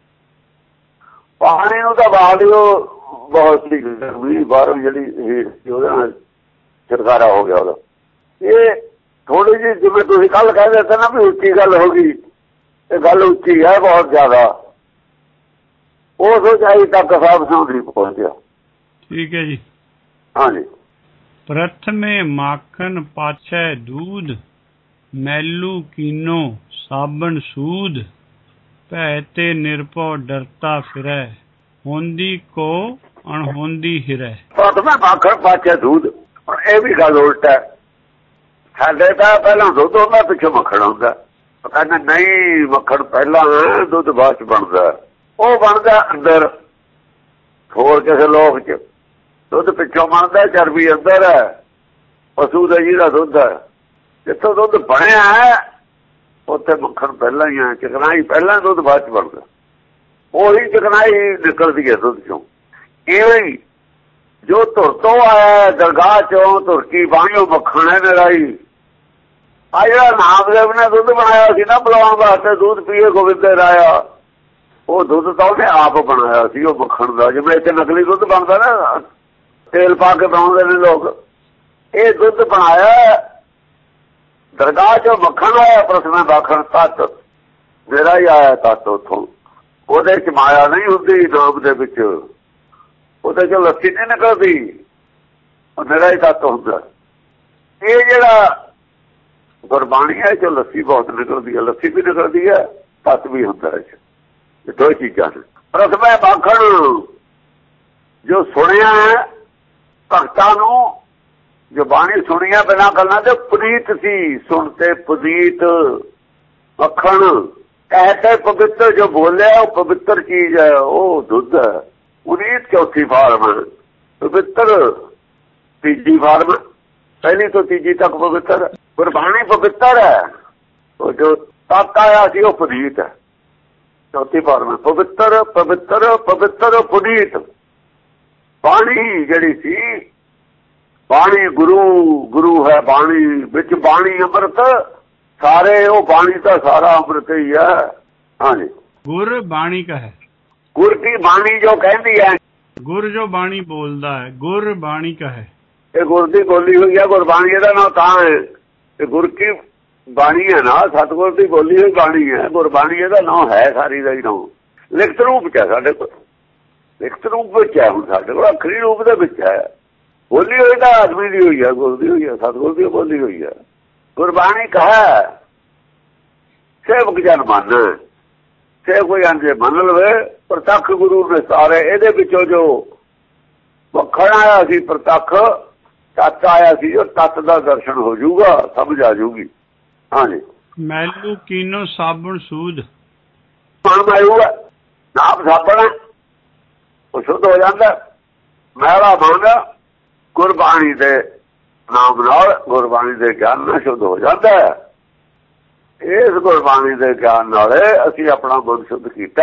ਪਾਣੀ ਨੂੰ ਤਾਂ ਬਾਹਰ ਦਿਓ ਬਹੁਤ ਸੀ ਗਰਮੀ, ਬਾਹਰੋਂ ਜਿਹੜੀ ਉਹਦੇ ਨਾਲ ਛੁਟਕਾਰਾ ਹੋ ਗਿਆ ਉਹਦਾ। ਇਹ ਥੋੜੀ ਜਿਹੀ ਜਿਵੇਂ ਤੁਸੀਂ ਕੱਲ ਕਹਿ ਦਿੱਤਾ ਨਾ ਵੀ ਉੱਚੀ ਗੱਲ ਹੋ ਗਈ, ਇਹ ਗੱਲ ਉੱਚੀ ਹੈ ਬਹੁਤ ਜ਼ਿਆਦਾ। ਉਸ ਉਚਾਈ ਤੱਕ ਸਾਬ ਸਮਝ ਪਹੁੰਚਿਆ। ਠੀਕ ਹੈ ਜੀ। ਹਾਂਜੀ। ਪ੍ਰਥਮੇ ਮਾਖਨ ਪਾਛੈ दूध, मैलू कीनो साबन सूद, भै ते निरभउ डरता फिरै, होंदी को अणहोंदी हिरै। ਪ੍ਰਥਮੇ ਮਾਖਨ ਪਾਛੈ दूध, ਇਹ ਵੀ ਗੱਲ ਉਲਟ ਹੈ। ਸਾਡੇ ਤਾਂ ਪਹਿਲਾਂ ਦੁੱਧ ਹੁੰਦਾ, ਪਿੱਛੋਂ ਮੱਖਣ ਆਉਂਦਾ। ਕਹਿੰਦੇ ਨਹੀਂ, ਮੱਖਣ ਪਹਿਲਾਂ ਦੁੱਧ ਬਾਅਦ ਚ ਬਣਦਾ। ਉਹ ਬਣਦਾ ਅੰਦਰ, ਹੋਰ ਕਿਸੇ ਲੋਕ ਚ। ਦੁੱਧ ਪਿੱਛੋਂ ਬਣਦਾ, ਚਰਬੀ ਅੰਦਰ ਹੈ। ਪਸ਼ੂ ਦਾ ਜਿਹੜਾ ਦੁੱਧ ਹੈ, ਜਿੱਥੋਂ ਦੁੱਧ ਬਣਿਆ ਹੈ ਉੱਥੇ ਮੱਖਣ ਪਹਿਲਾਂ ਹੀ ਹੈ। ਚਿਕਨਾਈ ਪਹਿਲਾਂ, ਦੁੱਧ ਬਾਅਦ ਚ ਬਣਦਾ। ਉਹੀ ਚਿਕਨਾਈ ਨਿਕਲਦੀ ਹੈ ਦੁੱਧ ਚੋਂ। ਇਵੇਂ ਹੀ ਜੋ ਧੁਰ ਤੋਂ ਆਇਆ ਦਰਗਾਹ ਚੋਂ, ਧੁਰਕੀ ਬਾਣੀਓ ਮੱਖਣ ਹੈ ਨਿਰਾਈ। ਆ ਜਿਹੜਾ ਨਾਮਦੇਵ ਨੇ ਦੁੱਧ ਬਣਾਇਆ ਸੀ ਨਾ ਬੁਲਾਉਣ ਵਾਸਤੇ, ਦੁੱਧ ਪੀਏ ਗੋਬਿੰਦ ਰਾਇਆ, ਉਹ ਦੁੱਧ ਤਾਂ ਉਹਨੇ ਆਪ ਬਣਾਇਆ ਸੀ ਉਹ ਮੱਖਣ ਦਾ। ਜਿਵੇਂ ਇੱਥੇ ਨਕਲੀ ਦੁੱਧ ਬਣਦਾ ਨਾ, ਤੇਲ ਪਾ ਕੇ ਬਣਾਉਂਦੇ ਨੇ ਲੋਕ, ਇਹ ਦੁੱਧ ਬਣਾਇਆ ਦਰਗਾਹ ਚੋਂ ਮੱਖਣ ਆਇਆ। ਪ੍ਰਥਮੇ ਮਾਖਣ ਤੱਤ, ਮੇਰਾ ਹੀ ਆਇਆ ਤੱਤ ਉੱਥੋਂ। ਉਹਦੇ ਚ ਮਾਇਆ ਨਹੀਂ ਹੁੰਦੀ ਨਾਮ ਦੇ ਵਿੱਚ, ਉਹਦੇ ਚੋਂ ਲੱਸੀ ਨਹੀਂ ਨਿਕਲਦੀ, ਉਹ ਮੇਰਾ ਹੀ ਤੱਤ ਹੁੰਦਾ। ਇਹ ਜਿਹੜਾ ਗੁਰਬਾਣੀ ਹੈ ਚੋਂ ਲੱਸੀ ਬਹੁਤ ਨਿਕਲਦੀ ਹੈ, ਲੱਸੀ ਵੀ ਨਿਕਲਦੀ ਹੈ, ਤੱਤ ਵੀ ਹੁੰਦਾ। ਇਹ ਦੋ ਚੀਜ਼ਾਂ ਨੇ। ਪ੍ਰਥਮੇ ਮਾਖਣ ਜੋ ਸੁਣਿਆ ਹੈ ਭਗਤਾਂ ਨੂੰ, ਜੋ ਬਾਣੀ ਸੁਣੀਆਂ ਬਿਨਾਂ ਗੱਲਾਂ ਤੇ ਪੁਨੀਤ ਸੀ, ਸੁਣਤੇ ਪੁਨੀਤ। ਮੱਖਣ ਕਹਤੇ ਪਵਿੱਤਰ, ਜੋ ਬੋਲਿਆ ਉਹ ਪਵਿੱਤਰ ਚੀਜ਼ ਹੈ, ਉਹ ਦੁੱਧ ਹੈ। ਪੁਨੀਤ ਚੌਥੀ ਫਾਰਮ, ਪਵਿੱਤਰ ਤੀਜੀ ਫਾਰਮ, ਪਹਿਲੀ ਤੋਂ ਤੀਜੀ ਤੱਕ ਪਵਿੱਤਰ। ਗੁਰਬਾਣੀ ਪਵਿੱਤਰ ਹੈ, ਉਹ ਜੋ ਤੱਤ ਆਇਆ ਸੀ ਉਹ ਪੁਨੀਤ ਹੈ। ਚੌਥੀ ਫਾਰਮ ਪਵਿੱਤਰ, ਪਵਿੱਤਰ, ਪਵਿੱਤਰ, ਪੁਨੀਤ। ਬਾਣੀ ਜਿਹੜੀ ਸੀ, ਬਾਣੀ ਗੁਰੂ, ਗੁਰੂ ਹੈ ਬਾਣੀ ਵਿੱਚ। ਬਾਣੀ ਅੰਮ੍ਰਿਤ ਸਾਰੇ, ਉਹ ਬਾਣੀ ਤਾਂ ਸਾਰਾ ਅੰਮ੍ਰਿਤ ਹੀ ਹੈ। ਹਾਂਜੀ। ਗੁਰ ਬਾਣੀ ਕਾ ਹੈ, ਗੁਰ ਕੀ ਬਾਣੀ ਜੋ ਕਹਿੰਦੀ ਹੈ, ਗੁਰ ਜੋ ਬਾਣੀ ਬੋਲਦਾ ਹੈ, ਗੁਰ ਬਾਣੀ ਕਾ ਹੈ। ਇਹ ਗੁਰ ਦੀ ਬੋਲੀ ਹੋਈ ਹੈ, ਗੁਰਬਾਣੀ ਇਹਦਾ ਨਾਂ ਤਾਂ ਹੈ। ਇਹ ਗੁਰ ਕੀ ਬਾਣੀ ਹੈ ਨਾ, ਸਤਿਗੁਰ ਦੀ ਬੋਲੀ ਹੋਈ ਬਾਣੀ ਹੈ। ਗੁਰਬਾਣੀ ਇਹਦਾ ਨਾਂ ਹੈ, ਸਾਰੀ ਦਾ ਹੀ ਨਾਂ। ਲਿਖਤ ਰੂਪ ਚ ਹੈ ਸਾਡੇ ਕੋਲ, ਲਿਖਤ ਰੂਪ ਵਿੱਚ ਹੈ ਹੁਣ ਸਾਡੇ ਕੋਲ, ਅਖਰੀ ਰੂਪ ਦੇ ਵਿੱਚ ਹੈ। ਬੋਲੀ ਹੋਈ ਤਾਂ ਆਦਮੀ ਦੀ ਹੋਈ ਹੈ, ਗੁਰ ਦੀ ਹੋਈ ਹੈ, ਸਤਿਗੁਰ ਦੀ ਬੋਲੀ ਹੋਈ ਹੈ। ਗੁਰਬਾਣੀ ਕਹੈ ਸੇਵਕ ਜਨ ਮੰਨ, ਸੇ ਕੋਈ ਅੰਜੇ ਮੰਨ ਲਵੇ। ਪ੍ਰਤੱਖ ਗੁਰੂ ਨੇ ਸਾਰੇ, ਇਹਦੇ ਵਿੱਚੋਂ ਜੋ ਮੱਖਣ ਆਇਆ ਸੀ ਪ੍ਰਤੱਖ, ਤੱਤ ਆਇਆ ਸੀ, ਜੋ ਤੱਤ ਦਾ ਦਰਸ਼ਨ ਹੋ ਜਾਊਗਾ, ਸਮਝ ਆ ਜਾਊਗੀ। ਹਾਂਜੀ। ਮੈਲੂ ਕੀਨੋ ਸਾਬਣ ਸੂਦ, ਮਨ ਆਊਗਾ ਨਾਮ ਸਾਬਣ, ਉਹ ਸ਼ੁੱਧ ਹੋ ਜਾਂਦਾ। ਮੈਲਾ ਮਨ ਗੁਰਬਾਣੀ ਦੇ ਨਾਮ ਨਾਲ, ਗੁਰਬਾਣੀ ਦੇ ਗਿਆਨ ਨਾਲ ਸ਼ੁੱਧ ਹੋ ਜਾਂਦਾ ਹੈ। ਇਸ ਗੁਰਬਾਣੀ ਦੇ ਗਿਆਨ ਨਾਲ ਅਸੀਂ ਆਪਣਾ ਮਨ ਸ਼ੁੱਧ ਕੀਤਾ।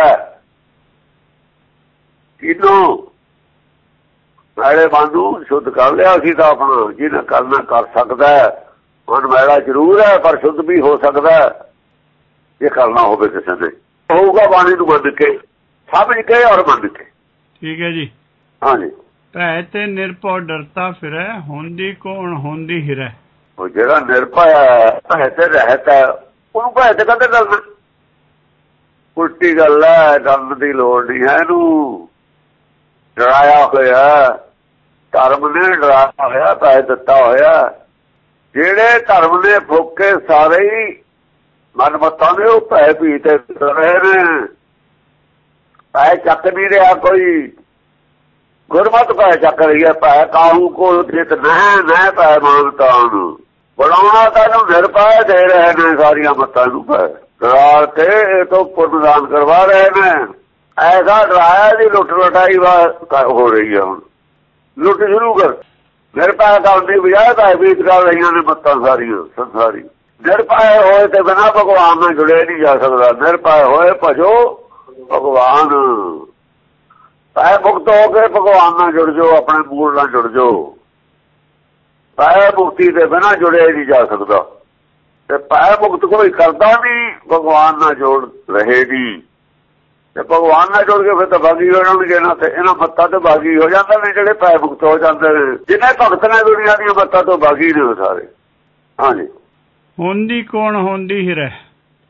ਕਿਨੂੰ ਮੈਲੇ ਮਨ ਨੂੰ ਸ਼ੁੱਧ ਕਰ ਲਿਆ ਅਸੀਂ ਤਾਂ ਆਪਣਾ, ਜਿਹਨੇ ਕਰਨਾ ਕਰ ਸਕਦਾ। ਮਨ ਮੈਲਾ ਜ਼ਰੂਰ ਹੈ ਪਰ ਸ਼ੁੱਧ ਵੀ ਹੋ ਸਕਦਾ ਜੇ ਕਰਨਾ ਹੋਵੇ ਕਿਸੇ ਨੇ। ਹੋਊਗਾ ਬਾਣੀ ਨੂੰ ਮੰਨ ਕੇ, ਸਮਝ ਕੇ ਔਰ ਮੰਨ ਕੇ। ਠੀਕ ਹੈ ਜੀ। ਹਾਂਜੀ। ਭੈ ਤੇ ਨਿਰਭਉ ਡਰਤਾ ਫਿਰੈ, ਹੁੰਦੀ ਕੋ ਅਣਹੋਂਦੀ ਹਿਰੈ। ਉਹ ਜਿਹੜਾ ਨਿਰਭੈ ਭੈ ਤੇ ਰਹਿਤ ਹੈ, ਉਹਨੂੰ ਭੈ ਤੇ ਕਦੇ ਡਰਨਾ? ਉਲਟੀ ਗੱਲ ਹੈ, ਡਰਨ ਦੀ ਲੋੜ ਨਹੀਂ ਹੈ। ਇਹਨੂੰ ਡਰਾਇਆ ਹੋਇਆ ਧਰਮ ਨੇ ਡਰਾਇਆ ਹੋਇਆ, ਪੈਸੇ ਦਿੱਤਾ ਹੋਇਆ। ਜਿਹੜੇ ਧਰਮ ਨੇ ਫੋਕੇ ਸਾਰੇ ਹੀ ਮਨਮਤਾਂ ਦੇ ਉਹ ਪੈ ਵੀ ਤੇ ਰਹੇ ਨੇ। ਪੈ ਚੱਕ ਨਹੀਂ ਰਿਹਾ ਕੋਈ, ਗੁਰਮਤਿ ਪੈ ਚੱਕ ਰਹੀ ਹੈ। ਪੈ ਕਾਹੂ ਕੋ ਜਿਤ ਨਹਿ ਨਹਿ ਪੈ ਮਾਨਤਾ ਨੂੰ ਬਣਾਉਣਾ ਤੈਨੂੰ ਨਿਰਪੈ ਦੇ ਰਹੇ ਨੇ। ਸਾਰੀਆਂ ਮੱਤਾਂ ਨੂੰ ਪੈ ਡਰਾ ਕੇ ਇਹ ਤੋਂ ਪੁਨਦਾਨ ਕਰਵਾ ਰਹੇ ਨੇ। ਐਸਾ ਡਰਾਇਆ ਦੀ ਲੁੱਟ ਲੁਟਾਈ ਹੋ ਰਹੀ ਹੈ। ਹੁਣ ਲੁੱਟ ਸ਼ੁਰੂ ਕਰ। ਨਿਰਪੈ ਕਰਨ ਦੀ ਬਜਾਏ ਭੈਬੀਤ ਕਰ ਰਹੀਆਂ ਨੇ ਮੱਤਾਂ ਸਾਰੀਆਂ ਸੰਸਾਰੀ। ਨਿਰਪੈ ਹੋਏ ਤੇ ਬਿਨਾਂ ਭਗਵਾਨ ਨਾਲ ਜੁੜਿਆ ਨਹੀਂ ਜਾ ਸਕਦਾ। ਨਿਰਪੈ ਹੋਏ ਭਜੋ ਭਗਵਾਨ। ਪੈ ਮੁਕਤ ਹੋ ਕੇ ਭਗਵਾਨ ਨਾਲ ਜੁੜ ਜਾਓ, ਆਪਣੇ ਮੂਲ ਨਾਲ ਜੁੜ ਜਾਓ। ਪੈ ਮੁਕਤੀ ਦੇ ਬਿਨਾਂ ਜੁੜਿਆ ਨਹੀਂ ਜਾ ਸਕਦਾ। ਤੇ ਪੈ ਮੁਕਤ ਕੋਈ ਕਰਦਾ ਨਹੀਂ, ਭਗਵਾਨ ਨਾਲ ਜੋੜ ਰਹੇ ਨਹੀਂ। ਤੇ ਭਗਵਾਨ ਨਾਲ ਜੁੜ ਕੇ ਫਿਰ ਤਾਂ ਬਾਗੀ ਹੋ ਜਾਣਗੇ ਨਾ। ਤੇ ਇਹਨਾਂ ਮੱਤਾਂ ਤੋਂ ਬਾਗੀ ਹੋ ਜਾਂਦੇ ਨੇ ਜਿਹੜੇ ਪੈ ਮੁਕਤ ਹੋ ਜਾਂਦੇ ਨੇ। ਜਿੰਨੇ ਭਗਤ ਨੇ ਦੁਨੀਆ ਦੀਆਂ ਮੱਤਾਂ ਤੋਂ ਬਾਗੀ ਨੇ ਸਾਰੇ। ਹਾਂਜੀ, ਹੁੰਦੀ ਕੌਣ ਹੁੰਦੀ ਹੀ ਰਹਿ।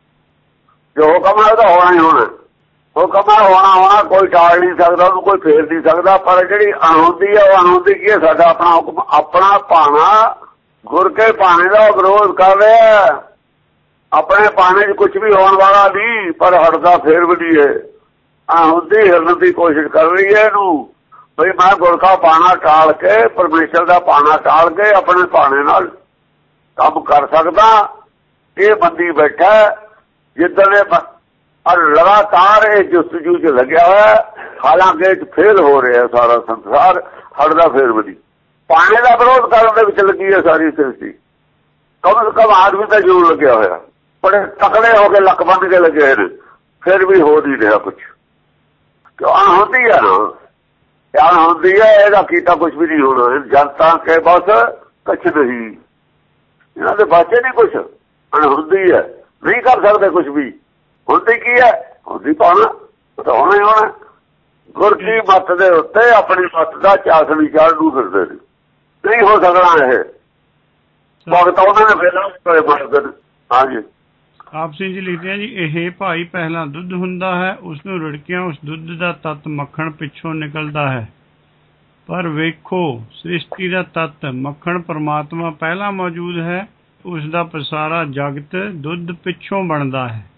ਜੋ ਹੁਕਮ ਹੈ ਉਹਦਾ ਹੋਣਾ ਹੀ ਹੋਣਾ। ਹੁਕਮ ਹੈ ਹੋਣਾ ਹੋਣਾ, ਕੋਈ ਟਾਲ ਨਹੀਂ ਸਕਦਾ ਉਹਨੂੰ, ਕੋਈ ਫੇਰ ਨਹੀਂ ਸਕਦਾ। ਪਰ ਜਿਹੜੀ ਅਣਹੋਂਦੀ ਹੈ ਉਹ ਅਣਹੋਂਦੀ ਕੀ ਹੈ? ਸਾਡਾ ਆਪਣਾ ਹੁਕਮ, ਆਪਣਾ ਭਾਣਾ, ਗੁਰ ਕੇ ਭਾਣੇ ਦਾ ਵਿਰੋਧ ਕਰ ਰਿਹਾ। ਆਪਣੇ ਭਾਣੇ 'ਚ ਕੁਛ ਵੀ ਹੋਣ ਵਾਲਾ ਨਹੀਂ, ਪਰ ਹਟਦਾ ਫੇਰ ਵੀ ਨਹੀਂ ਹੈ। ਅਣਹੋਂਦੀ ਹਿਰਨ ਦੀ ਕੋਸ਼ਿਸ਼ ਕਰ ਰਹੀ ਹੈ ਇਹਨੂੰ, ਬਈ ਮੈਂ ਗੁਰ ਕਾ ਭਾਣਾ ਟਾਲ ਕੇ, ਪਰਮੇਸ਼ਰ ਦਾ ਭਾਣਾ ਟਾਲ ਕੇ ਆਪਣੇ ਭਾਣੇ ਨਾਲ ਕੰਮ ਕਰ ਸਕਦਾ। ਇਹ ਬੰਦੀ ਬੈਠਾ ਜਿੱਦਣ ਲਗਾਤਾਰ ਇਹ ਜੁਸਤਜੂ 'ਚ ਲੱਗਿਆ ਹੋਇਆ। ਹਾਲਾਂਕਿ ਫੇਲ ਹੋ ਰਿਹਾ ਸਾਰਾ ਸੰਸਾਰ, ਹਟਦਾ ਫੇਰ ਵੀ ਨਹੀਂ। ਭਾਣੇ ਦਾ ਵਿਰੋਧ ਕਰਨ ਦੇ ਵਿੱਚ ਲੱਗੀ ਹੈ ਸਾਰੀ ਸ੍ਰਿਸ਼ਟੀ। ਕਮ ਸੇ ਕਮ ਆਦਮੀ ਤਾਂ ਜ਼ਰੂਰ ਲੱਗਿਆ ਹੋਇਆ, ਬੜੇ ਤਕੜੇ ਹੋ ਕੇ ਲੱਕ ਬੰਨ ਕੇ ਲੱਗੇ ਨੇ, ਫਿਰ ਵੀ ਹੋ ਨਹੀਂ ਰਿਹਾ ਕੁਛ। ਕਿਉਂ ਅਣਹੋਂਦੀ ਹੈ ਨਾ, ਅਣਹੋਂਦੀ ਹੈ। ਇਹਦਾ ਕੀਤਾ ਕੁਛ ਵੀ ਨਹੀਂ ਹੋਣਾ। ਜਨਤਾ ਕੇ ਬਸ ਕੁਛ ਨਹੀਂ, ਇਹਨਾਂ ਦੇ ਬਾਚੇ ਨਹੀਂ ਕੁਛ। ਅਣਹੋਂਦੀ ਹੈ, ਨਹੀਂ ਕਰ ਸਕਦੇ ਕੁਛ ਵੀ। ਹੁੰਦੀ ਕੀ ਹੈ? ਹੁੰਦੀ ਪਾਉਣਾ, ਤਾਂ ਹੋਣਾ ਹੀ ਹੋਣਾ। ਗੁਰ ਕੀ ਮੱਤ ਦੇ ਉੱਤੇ ਆਪਣੀ ਮੱਤ ਦਾ ਚਾਸਣੀ ਚਾੜ ਨੂੰ ਫਿਰਦੇ ਨੇ। ਨਹੀਂ ਹੋ ਸਕਦਾ ਇਹ ਭਗਤ ਉਹਨਾਂ ਨੇ ਪਹਿਲਾਂ ਮਰਦੇ ਨੇ। ਹਾਂਜੀ, ਆਪ ਸਿੰਘ ਜੀ ਲਿਖਦੇ ਆ ਜੀ, ਇਹ ਭਾਈ ਪਹਿਲਾਂ ਦੁੱਧ ਹੁੰਦਾ ਹੈ, ਉਸਨੂੰ ਰਿੜਕਿਆਂ ਉਸ ਦੁੱਧ ਦਾ ਤੱਤ ਮੱਖਣ ਪਿੱਛੋਂ ਨਿਕਲਦਾ ਹੈ। ਪਰ ਵੇਖੋ, ਸ੍ਰਿਸ਼ਟੀ ਦਾ ਤੱਤ ਮੱਖਣ ਪਰਮਾਤਮਾ ਪਹਿਲਾਂ ਮੌਜੂਦ ਹੈ। ਉਸ ਦਾ ਪਸਾਰਾ ਜਗਤ ਦੁੱਧ ਪਿੱਛੋਂ ਬਣਦਾ ਹੈ।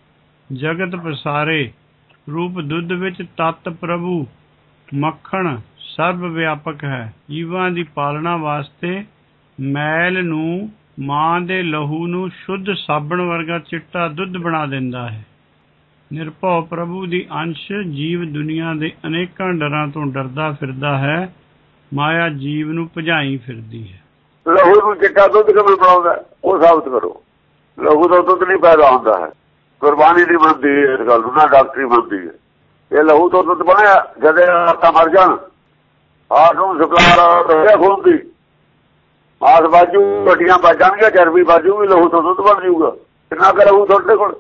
ਜਗਤ ਪਸਾਰੇ ਰੂਪ ਦੁੱਧ ਵਿੱਚ ਤੱਤ ਪ੍ਰਭੂ ਮੱਖਣ ਸਰਬ ਵਿਆਪਕ ਹੈ। ਜੀਵਾਂ ਦੀ ਪਾਲਣਾ ਵਾਸਤੇ ਮੈਲ ਨੂੰ, ਮਾਂ ਦੇ ਲਹੂ ਨੂੰ ਸ਼ੁੱਧ ਸਾਬਣ ਵਰਗਾ ਚਿੱਟਾ ਦੁੱਧ ਬਣਾ ਦਿੰਦਾ ਹੈ। ਨਿਰਭਉ ਪ੍ਰਭੂ ਦੀ ਅੰਸ਼ ਜੀਵ ਦੁਨੀਆ ਦੇ ਅਨੇਕਾਂ ਡਰਾਂ ਤੋਂ ਡਰਦਾ ਫਿਰਦਾ ਹੈ। ਮਾਇਆ ਜੀਵ ਨੂੰ ਭਜਾਈ ਫਿਰਦੀ ਹੈ। ਲਹੂ ਨੂੰ ਚਿੱਟਾ ਦੁੱਧ ਕਿਵੇਂ ਬਣਾਉਂਦਾ ਉਹ ਸਾਬਤ ਕਰੋ। ਲਹੂ ਦਾ ਦੁੱਧ ਨਹੀਂ ਪੈਦਾ ਹੁੰਦਾ ਹੈ। ਕੁਰਬਾਨੀ ਨਹੀਂ ਬਣਦੀ ਇਸ ਗੱਲ ਨੂੰ, ਨਾ ਡਾਕਟਰੀ ਬਣਦੀ ਹੈ। ਇਹ ਲਹੂ ਤੋਂ ਦੁੱਧ ਬਣਿਆ ਜਦੇ ਆਟਾ ਮਰ ਜਾਣ, ਆਟ ਨੂੰ ਸਪਲਾਈ ਖੂਨ ਦੀ ਆਸ ਬਾਜੂ, ਹੱਡੀਆਂ ਵੱਜ ਜਾਣਗੀਆਂ, ਚਰਬੀ ਬਾਜੂਗੀ, ਲਹੂ ਤੋਂ ਦੁੱਧ ਬਣ ਜਾਊਗਾ। ਕਿੰਨਾ ਕੁ ਲਹੂ ਤੁਹਾਡੇ ਕੋਲ?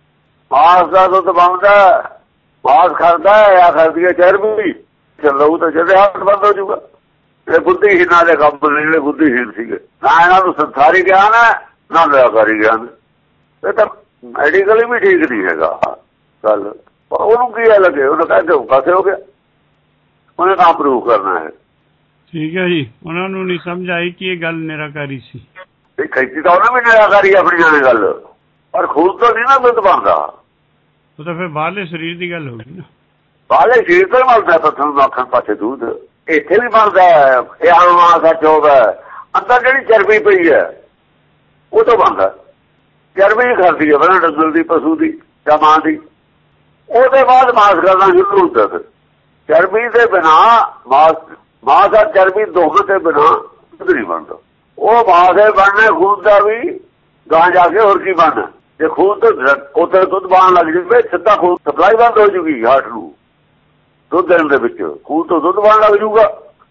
ਮਾਸ ਦਾ ਦੁੱਧ ਬਣਦਾ, ਮਾਸ ਖਾਂਦਾ ਜਾਂ ਖਾਂਦੀ ਹੈ ਚਰਬੀ, ਲਹੂ ਤਾਂ ਜਦੇ ਹੱਥ ਬੰਦ ਹੋ ਜਾਊਗਾ। ਇਹ ਬੁੱਧੀਹੀਨਾਂ ਦੇ ਕੰਮ ਨੇ, ਜਿਹੜੇ ਬੁੱਧੀਹੀਨ ਸੀਗੇ। ਨਾ ਇਹਨਾਂ ਨੂੰ ਸੰਸਾਰੀ ਗਿਆਨ ਹੈ, ਨਾ ਨਿਰਾਕਾਰੀ ਗਿਆਨ। ਇਹ ਤਾਂ ਮੈਡੀਕਲੀ ਵੀ ਠੀਕ ਨਹੀਂ ਹੈਗਾ ਗੱਲ। ਉਹਨੂੰ ਕੀ ਲੱਗੇ, ਉਹਨੇ ਕਹਿੰਦੇ ਪਾਸੇ ਹੋ ਗਿਆ, ਉਹਨੇ ਤਾਂ ਪ੍ਰੂਵ ਕਰਨਾ ਹੈ। ਠੀਕ ਹੈ ਜੀ, ਉਹਨਾਂ ਨੂੰ ਨਹੀਂ ਸਮਝ ਆਈ ਕਿ ਇਹ ਗੱਲ ਨਿਰਾਕਾਰੀ ਸੀ। ਇਹ ਖੇਤੀ ਤਾਂ ਉਹਨਾਂ ਵੀ ਨਿਰਾਕਾਰੀ ਆਪਣੀ ਜਾਣੇ ਗੱਲ, ਪਰ ਖੂਨ ਤੋਂ ਨਹੀਂ ਨਾ ਦੁੱਧ ਬਣਦਾ। ਉਹ ਤਾਂ ਫਿਰ ਬਾਹਰਲੇ ਸਰੀਰ ਦੀ ਗੱਲ ਹੋ ਗਈ ਨਾ। ਬਾਹਰਲੇ ਸਰੀਰ ਤੋਂ ਬਣਦਾ ਪੱਥਰ ਨੂੰ ਆਖਣ ਪਾਸੇ ਦੁੱਧ, ਇੱਥੇ ਵੀ ਬਣਦਾ। ਇਹ ਆਹ ਸੱਚ ਹੋਗਾ, ਅੰਦਰ ਜਿਹੜੀ ਚਰਬੀ ਪਈ ਹੈ ਉਹ ਤੋਂ ਬਣਦਾ। ਚਰਬੀ ਖਾਂਦੀ ਹੈ ਪਹਿਲਾਂ ਡੰਗਰ ਦੀ, ਪਸ਼ੂ ਦੀ ਜਾਂ ਮਾਂ ਦੀ, ਉਹਦੇ ਬਾਅਦ ਮਾਸ ਕਰਨਾ ਸ਼ੁਰੂ ਹੁੰਦਾ। ਫਿਰ ਚਰਬੀ ਦੇ ਬਿਨਾਂ ਮਾਸ, ਮਾਸ ਆ ਚਰਬੀ ਦੋਹਾਂ ਦੇ ਬਿਨਾਂ ਦੁੱਧ ਨਹੀਂ ਬਣਦਾ। ਉਹ ਮਾਸ ਹੈ ਬਣਨਾ ਖੂਨ ਦਾ ਵੀ, ਗਾਂ ਜਾ ਕੇ ਹੋਰ ਕੀ ਬਣਨਾ। ਜੇ ਖੂਨ ਤੋਂ ਉੱਥੇ ਦੁੱਧ ਬਣਨ ਲੱਗ ਜਾਵੇ, ਸਿੱਧਾ ਖੂਨ ਸਪਲਾਈ ਬੰਦ ਹੋ ਜੂਗੀ ਹਾਰਟ ਨੂੰ। ਦੁੱਧ ਦੇਣ ਦੇ ਵਿੱਚ ਖੂਨ ਤੋਂ ਦੁੱਧ ਬਣਨ ਲੱਗ ਜੂਗਾ,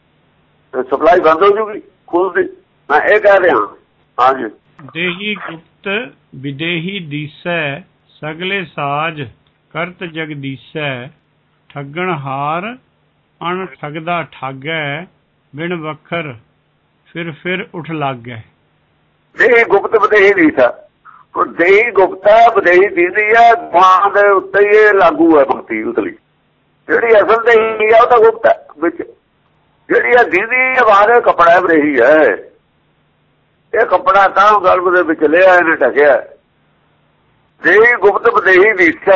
ਤੇ ਸਪਲਾਈ ਬੰਦ ਹੋ ਜੂਗੀ ਖੂਨ ਦੀ। ਮੈਂ ਇਹ ਕਹਿ ਰਿਹਾ। ਹਾਂਜੀ, ਦੇਹੀ ਗੁਪਤ ਵਿਦੇਹੀ ਦੀਸੈ, ਸਗਲੇ ਸਾਜ ਕਰਤ ਜਗਦੀਸੈ। ਠੱਗਣ ਹਾਰ ਅਣ ਠੱਗਦਾ ਠਾਗੈ, ਬਿਨ ਵੱਖਰ ਫਿਰ ਫਿਰ ਉੱਠ ਲਾਗੈ। ਦੇਹੀ ਗੁਪਤ ਵਿਦੇਹੀ ਦੀਸਾ, ਦੇਹੀ ਗੁਪਤਾ ਵਿਦੇਹੀ ਦੀਦੀ ਹੈ। ਮਾਂ ਦੇ ਉੱਤੇ ਹੀ ਇਹ ਲਾਗੂ ਹੈ ਭਗਤੀ ਉਤਲੀ। ਜਿਹੜੀ ਅਸਲ ਦੇਹੀ ਹੈ ਉਹ ਤਾਂ ਗੁਪਤ ਵਿੱਚ, ਜਿਹੜੀ ਇਹ ਦੀਦੀ ਬਾਹਰ ਕੱਪੜਾ ਰਹੀ ਹੈ, ਇਹ ਕੱਪੜਾ ਤਾਂ ਗਲਬ ਦੇ ਵਿੱਚ ਲਿਆ ਇਹਨੇ ਢਕਿਆ। ਦੇਹੀ ਗੁਪਤ ਬਦੇਹੀ ਦੀਛਾ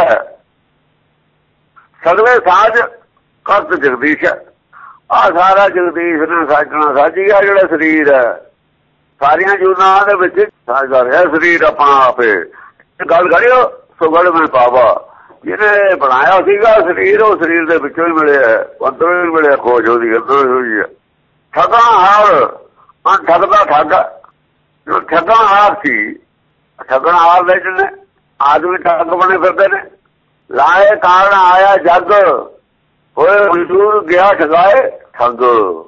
ਸਗਲੇ ਸਾਜ ਕਰਤ ਜਗਦੀਸ਼। ਆਹ ਸਾਰਾ ਜਗਦੀਸ਼ ਨੇ ਸਾਜਣਾ ਸਾਜੀ ਆ ਜਿਹੜਾ ਸਰੀਰ ਹੈ, ਸਾਰੀਆਂ ਜੂਨਾਂ ਦੇ ਵਿੱਚ ਸਾਜਦਾ ਰਿਹਾ ਸਰੀਰ ਆਪਣਾ ਆਪੇ। ਗੱਲ ਕਰਿਓ ਸੁਗੜ ਮੈਂ ਪਾਵਾ, ਜਿਹਨੇ ਬਣਾਇਆ ਸੀਗਾ ਸਰੀਰ, ਉਹ ਸਰੀਰ ਦੇ ਵਿੱਚੋਂ ਹੀ ਮਿਲਿਆ, ਅੰਦਰੋਂ ਹੀ ਮਿਲਿਆ, ਖੋਜ ਉਹਦੀ ਅੰਦਰੋਂ ਹੀ ਹੋਈ ਹੈ। ਠਗਾ ਹਾਰ ਠਗਦਾ ਠੱਗ, ਜੋ ਠਗਾ ਹਾਰ ਸੀ, ਠਗਣ ਹਾਰ ਦੇ ਜਿਹਨੇ ਆਦਮੀ ਠੱਗ ਬਣੇ ਫਿਰਦੇ ਨੇ। ਲਾਏ ਕਾਰਨ ਆਇਆ ਜੱਗ, ਹੋਏ ਮਜ਼ਦੂਰ ਗਿਆ ਠਗਾਏ ਠੱਗ।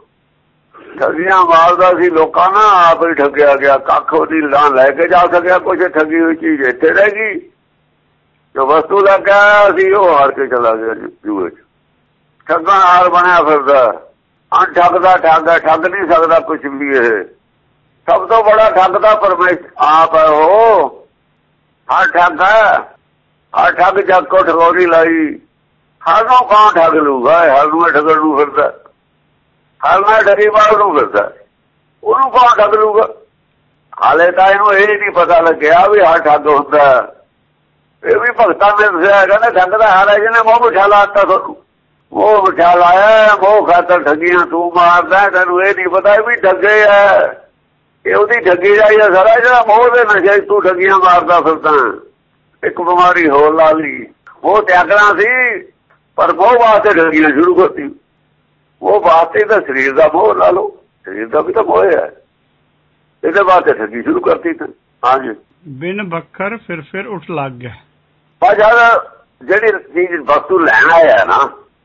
ਠੱਗੀਆਂ ਮਾਰਦਾ ਸੀ ਲੋਕਾਂ ਨਾਲ, ਆਪ ਹੀ ਠੱਗਿਆ ਗਿਆ। ਕੱਖ ਉਹਦੀ ਲਾਂ ਲੈ ਕੇ ਜਾ ਸਕਿਆ, ਕੁਛ ਠੱਗੀ ਹੋਈ ਚੀਜ਼ ਇੱਥੇ ਰਹਿ ਗਈ। ਜੋ ਵਸਤੂ ਲੈ ਕੇ ਆਇਆ ਸੀ ਉਹ ਹਾਰ ਕੇ ਚਲਾ ਗਿਆ ਜੂਏ ਚ। ਠੱਗਾਂ ਹਾਰ ਬਣਿਆ ਫਿਰਦਾ, ਅਣ ਠੱਗਦਾ ਠੱਗ, ਠੱਗ ਨਹੀਂ ਸਕਦਾ ਕੁਛ ਵੀ। ਇਹ ਸਭ ਤੋਂ ਬੜਾ ਠੱਗ ਦਾ ਪਰਮੇਸ਼ਰ ਆਪ ਹੈ। ਉਹ ਹਰ ਠੱਗ ਹੈ, ਹਰ ਠੱਗ ਜੱਗ ਕੋ ਠਗੋਰੀ ਲਾਈ। ਹਰ ਨੂੰ ਕੌਣ ਠੱਗ ਲੂਗਾ? ਹਰ ਨੂੰ ਠੱਗਣ ਨੂੰ ਫਿਰਦਾ, ਹਰ ਨਾਲ ਡਰੀ ਮਾਰ ਨੂੰ ਫਿਰਦਾ, ਉਹਨੂੰ ਕੌਣ ਠੱਗ ਲੂਗਾ? ਹਾਲੇ ਤਾਂ ਇਹਨੂੰ ਇਹ ਨਹੀਂ ਪਤਾ ਲੱਗਿਆ ਵੀ ਹਰ ਠੱਗ ਹੁੰਦਾ। ਇਹ ਵੀ ਭਗਤਾਂ ਨੇ ਦੱਸਿਆ, ਕਹਿੰਦੇ ਠੱਗ ਦਾ ਹਾਲ ਹੈ ਜਿਹਨੇ ਮੋਹ ਮਿਠਾ ਲਾਤਾ ਤੁਹਾਨੂੰ। ਮੋਹ ਮਿਠਾ ਲਾਇਆ, ਮੋਹ ਖਾਤਰ ਠੱਗੀਆਂ ਤੂੰ ਮਾਰਦਾ, ਤੈਨੂੰ ਇਹ ਨਹੀਂ ਪਤਾ ਵੀ ਠੱਗੇ ਹੈ। ਇਹ ਉਹਦੀ ਠੱਗੀ ਜਾਈ ਹੈ ਸਾਰਾ, ਜਿਹੜਾ ਮੋਹ ਦੇ ਨਸ਼ੇ ਤੂੰ ਠੱਗੀਆਂ ਮਾਰਦਾ ਫਿਰਦਾ। ਇੱਕ ਬਿਮਾਰੀ ਹੋਰ ਲਾ ਲਈ, ਉਹ ਤਿਆਗਣਾ ਸੀ ਪਰ ਮੋਹ ਵਾਸਤੇ ਠੱਗੀਆਂ ਸ਼ੁਰੂ ਕਰਤੀ। ਉਹ ਵਾਸਤੇ ਤਾਂ ਸਰੀਰ ਦਾ ਮੋਹ ਲਾ ਲਓ, ਸਰੀਰ ਦਾ ਵੀ ਤਾਂ ਮੋਹ ਹੈ, ਇਹਦੇ ਵਾਸਤੇ ਠੱਗੀ ਸ਼ੁਰੂ ਕਰਤੀ। ਤਾਂ ਹਾਂਜੀ ਬਿਨ ਬੱਖਰ ਫਿਰ ਫਿਰ ਉੱਠ ਲੱਗ ਗਿਆ। ਪਰ ਜਦ ਜਿਹੜੀ ਚੀਜ਼ ਵਸਤੂ ਲੈਣ ਆਇਆ ਨਾ,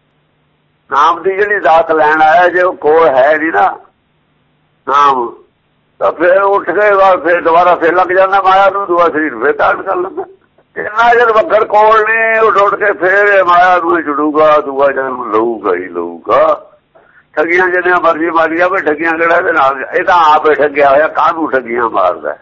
ਨਾਮ ਦੀ ਜਿਹੜੀ ਦਾਤ ਲੈਣ ਆਇਆ, ਜੇ ਉਹ ਕੋਲ ਹੈ ਨਹੀਂ ਨਾ ਨਾਮ, ਤਾਂ ਫਿਰ ਉੱਠ ਕੇ ਬਾਅਦ ਫਿਰ ਦੁਬਾਰਾ ਫਿਰ ਲੱਗ ਜਾਂਦਾ ਮਾਇਆ ਨੂੰ, ਦੂਆ ਸਰੀਰ ਫਿਰ ਧਾਰਨ ਕਰ ਲੈਂਦਾ। ਇੰਨਾ ਜਦ ਬੱਖਰ ਕੋਲ ਨੇ ਉੱਠ ਉੱਠ ਕੇ ਫਿਰ ਮਾਇਆ ਨੂੰ ਜੁੜੂਗਾ, ਦੂਆ ਜਨਮ ਲਊਗਾ ਹੀ ਲਊਗਾ। ਠੱਗੀਆਂ ਜਿੰਨੀਆਂ ਮਰਜ਼ੀ ਮਾਰੀ ਜਾਵੇ, ਠੱਗੀਆਂ ਕਿਹੜਾ ਇਹਦੇ ਨਾਲ? ਇਹ ਤਾਂ ਆਪ ਹੀ ਠੱਗਿਆ ਹੋਇਆ, ਕਾਹਨੂੰ ਠੱਗੀਆਂ ਮਾਰਦਾ।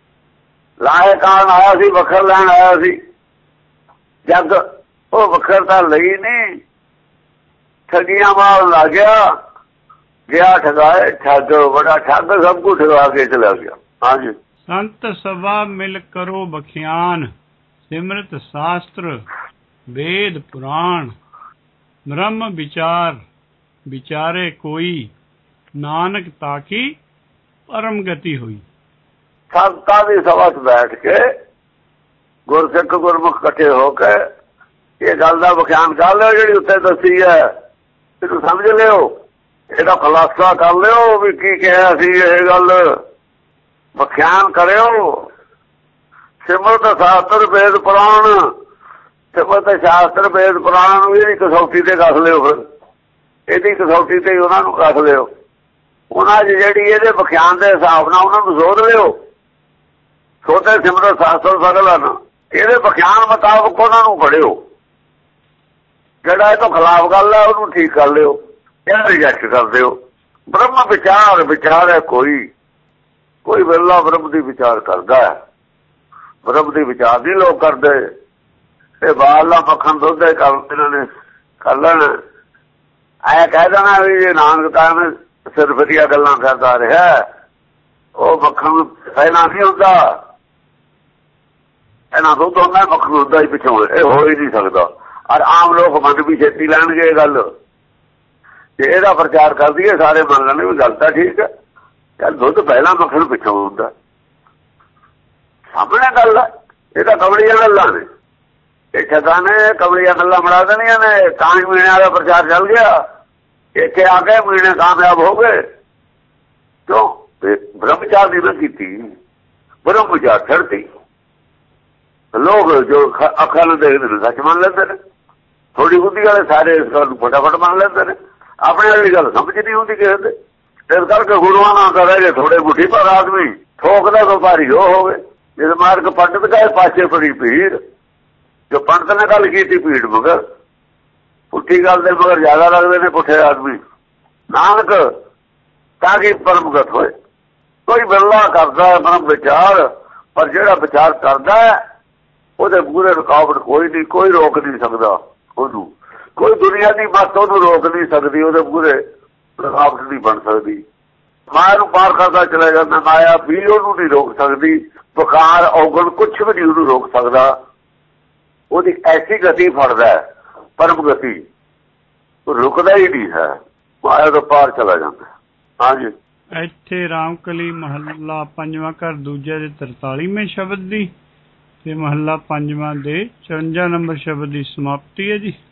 ਲਾਏ ਕਾਰਨ ਆਇਆ ਸੀ, ਬੱਖਰ ਲੈਣ ਆਇਆ ਸੀ ਜੱਗ, ਉਹ ਬੱਖਰ ਤਾਂ ਲਈ ਨਹੀਂ, ਠੱਗੀਆਂ ਮਾਰ ਲੱਗ ਗਿਆ। ਗਿਆ ਠਗਾਏ ਠੱਗ, ਬੜਾ ਠੱਗ ਸਭ ਕੁਝ ਠਗਾ ਕੇ ਚਲਾ ਗਿਆ। ਹਾਂਜੀ ਸੰਤ ਸਭਾ ਮਿਲ ਕਰੋ ਬਖਿਆਨ, ਸਿਮਰਤ ਸ਼ਾਸਤਰ ਵੇਦ ਪੁਰਾਣ। ਬ੍ਰਹਮ ਵਿਚਾਰ ਵਿਚਾਰੇ ਕੋਈ, ਨਾਨਕ ਤਾਕੀ ਪਰਮ ਗਤੀ ਹੋਈ। ਸੰਤਾਂ ਦੀ ਸਭਾ 'ਚ ਬੈਠ ਕੇ ਗੁਰਸਿੱਖ ਗੁਰਮੁਖ ਇਕੱਠੇ ਹੋ ਕੇ ਇਹ ਗੱਲ ਦਾ ਵਿਖਿਆਨ ਕਰ ਲਿਓ, ਜਿਹੜੀ ਉੱਤੇ ਦੱਸੀ ਹੈ ਇਹਨੂੰ ਸਮਝ ਲਿਓ, ਇਹਦਾ ਖੁਲਾਸਾ ਕਰ ਲਿਓ ਵੀ ਕੀ ਕਿਹਾ ਸੀ। ਇਹ ਗੱਲ ਵਿਖਿਆਨ ਕਰਿਓ। ਸਿਮਰਤ ਸ਼ਾਸਤਰ ਵੇਦ ਪੁਰਾਣ, ਸਿਮਰਤ ਸ਼ਾਸਤਰ ਵੇਦ ਪੁਰਾਣ ਨੂੰ ਇਹਦੀ ਕਸੌਟੀ ਤੇ ਰੱਖ ਲਿਓ। ਫਿਰ ਇਹਦੀ ਕਸੌਟੀ ਤੇ ਉਹਨਾਂ ਨੂੰ ਰੱਖ ਲਿਓ। ਉਹਨਾਂ 'ਚ ਜਿਹੜੀ ਇਹਦੇ ਵਿਖਿਆਨ ਦੇ ਹਿਸਾਬ ਨਾਲ ਉਹਨਾਂ ਨੂੰ ਸੋਧ ਲਿਓ। ਸੋਧੇ ਸਿਮਰਤ ਸ਼ਾਸਤਰ ਸਗਲਨ, ਇਹਦੇ ਵਿਖਿਆਨ ਮੁਤਾਬਕ ਉਹਨਾਂ ਨੂੰ ਪੜ੍ਹਿਓ। ਜਿਹੜਾ ਇਹ ਤੋਂ ਖਿਲਾਫ ਗੱਲ ਹੈ ਉਹਨੂੰ ਠੀਕ ਕਰ ਲਿਓ, ਇਹ ਰਿਜੈਕਟ ਕਰ ਦਿਓ। ਬ੍ਰਹਮ ਵਿਚਾਰ ਵਿਚਾਰ ਹੈ ਕੋਈ, ਕੋਈ ਵੇਲਾ ਬ੍ਰਹਮ ਦੀ ਵਿਚਾਰ ਕਰਦਾ ਹੈ। ਬ੍ਰਹਮ ਦੀ ਵਿਚਾਰ ਨਹੀਂ ਲੋਕ ਕਰਦੇ। ਇਹ ਬਾਹਰਲਾ ਮੱਖਣ ਦੁੱਧ ਕਰ ਇਹਨਾਂ ਨੇ ਕਰ ਲੈਣਾ। ਐ ਕਹਿ ਦੇਣਾ ਵੀ ਜੇ ਨਾਨਕ ਤਾਂ ਸਿਰ ਵਧੀਆ ਗੱਲਾਂ ਕਰਦਾ ਰਿਹਾ, ਉਹ ਮੱਖਣ ਪਹਿਲਾਂ ਨਹੀਂ ਹੁੰਦਾ, ਇਹਨਾਂ ਦੁੱਧ ਹੁੰਦਾ, ਮੱਖਣ ਹੁੰਦਾ ਹੀ ਪਿੱਛੋਂ। ਇਹ ਹੋ ਹੀ ਨਹੀਂ ਸਕਦਾ। ਔਰ ਆਮ ਲੋਕ ਮੰਨ ਵੀ ਛੇਤੀ ਲੈਣਗੇ ਇਹ ਗੱਲ। ਜੇ ਇਹਦਾ ਪ੍ਰਚਾਰ ਕਰ ਦਈਏ ਸਾਰੇ ਮੰਨ ਲੈਣੇ ਵੀ ਗੱਲ ਤਾਂ ਠੀਕ ਹੈ, ਚੱਲ ਦੁੱਧ ਪਹਿਲਾਂ ਮੱਖਣ ਪਿੱਛੋਂ ਹੁੰਦਾ। ਸਾਹਮਣੇ ਗੱਲ ਹੈ, ਇਹ ਤਾਂ ਕਮਲੀਆਂ ਗੱਲਾਂ ਨੇ। ਇਹ ਠੱਗਾਂ ਨੇ ਕਮਲੀਆਂ ਗੱਲਾਂ ਬਣਾ ਦੇਣੀਆਂ ਨੇ, ਤਾਂ ਹੀ ਮੀਣਿਆਂ ਦਾ ਪ੍ਰਚਾਰ ਚੱਲ ਗਿਆ। ਇੱਥੇ ਆ ਕੇ ਮੀਣੇ ਕਾਮਯਾਬ ਹੋ ਗਏ। ਕਿਉਂ? ਬ੍ਰਹਮਚਾਰ ਦੀ ਨਾ ਕੀਤੀ, ਬ੍ਰਹਮ ਵਿਚਾਰ ਛੱਡਤੀ। ਲੋਕ ਜੋ ਅੱਖਾਂ ਨੂੰ ਦੇਖਦੇ ਨੇ ਸੱਚ ਮੰਨ ਲੈਂਦੇ ਨੇ, ਥੋੜੀ ਬੁੱਧੀ ਵਾਲੇ ਸਾਰੇ ਇਸ ਗੱਲ ਨੂੰ ਫਟਾਫਟ ਮੰਨ ਲੈਂਦੇ ਨੇ। ਆਪਣੇ ਵਾਲੀ ਗੱਲ ਸਮਝ ਨਹੀਂ ਹੁੰਦੀ ਕਿਸੇ ਦੇ। ਇਸ ਕਰਕੇ ਗੁਰੂਆਂ ਨਾਲ ਕਰੇ ਜੇ ਥੋੜੇ ਮੁੱਠੀ ਪਰ ਆਦਮੀ ਠੋਕਦਾ ਵਪਾਰੀ ਉਹ ਹੋਵੇ। ਜਿਸ ਮਾਰਗ ਪੰਡਤ ਗਏ ਪਾਸੇ ਬੜੀ ਭੀੜ, ਜੋ ਪੰਡਤ ਨੇ ਗੱਲ ਕੀਤੀ ਭੀੜ ਮਗਰ, ਪੁੱਠੀ ਗੱਲ ਦੇ ਮਗਰ ਜ਼ਿਆਦਾ ਲੱਗਦੇ ਨੇ ਪੁੱਠੇ ਆਦਮੀ। ਨਾਨਕ ਤਾਂ ਕਿ ਪਰਮਗਤ ਹੋਏ। ਕੋਈ ਵੇਲਾ ਕਰਦਾ ਬ੍ਰਹਮ ਵਿਚਾਰ, ਪਰ ਜਿਹੜਾ ਵਿਚਾਰ ਕਰਦਾ ਉਹਦੇ ਪੂਰੇ ਰੁਕਾਵਟ ਕੋਈ ਨਹੀਂ, ਕੋਈ ਰੋਕ ਨਹੀਂ ਸਕਦਾ ਉਹਨੂੰ। ਕੋਈ ਦੁਨੀਆ ਦੀ ਮੱਤ ਉਹਨੂੰ ਰੋਕ ਨਹੀਂ ਸਕਦੀ ਉਹਦੇ ਪੂਰੇ। ਰੁਕਾਵਟ ਨਹੀਂ ਬਣ ਸਕਦੀ। ਮਾਇਆ ਨੂੰ ਪਾਰ ਕਰਦਾ ਚਲਾ ਜਾਂਦਾ, ਮਾਇਆ ਵੀ ਉਹਨੂੰ ਨਹੀਂ ਰੋਕ ਸਕਦੀ, ਵਿਕਾਰ ਔਗਣ ਕੁਛ ਵੀ ਨਹੀਂ ਉਹਨੂੰ ਰੋਕ ਸਕਦਾ। ਉਹਦੀ ਐਸੀ ਗਤੀ ਫੜਦਾ ਪਰਮ ਗਤੀ, ਰੁਕਦਾ ਹੀ ਨਹੀਂ ਹੈ, ਮਾਇਆ ਤੋਂ ਪਾਰ ਚਲਾ ਜਾਂਦਾ। ਹਾਂਜੀ, ਇੱਥੇ ਰਾਮਕਲੀ ਮਹੱਲਾ ਪੰਜਵਾਂ ਘਰ ਦੂਜੇ ਦੇ ਤਰਤਾਲੀਵੇਂ ਸ਼ਬਦ ਦੀ ਤੇ ਮਹੱਲਾ ਪੰਜਵਾਂ ਦੇ ਚੁਰੰਜਾ ਨੰਬਰ ਸ਼ਬਦ ਦੀ ਸਮਾਪਤੀ ਹੈ ਜੀ।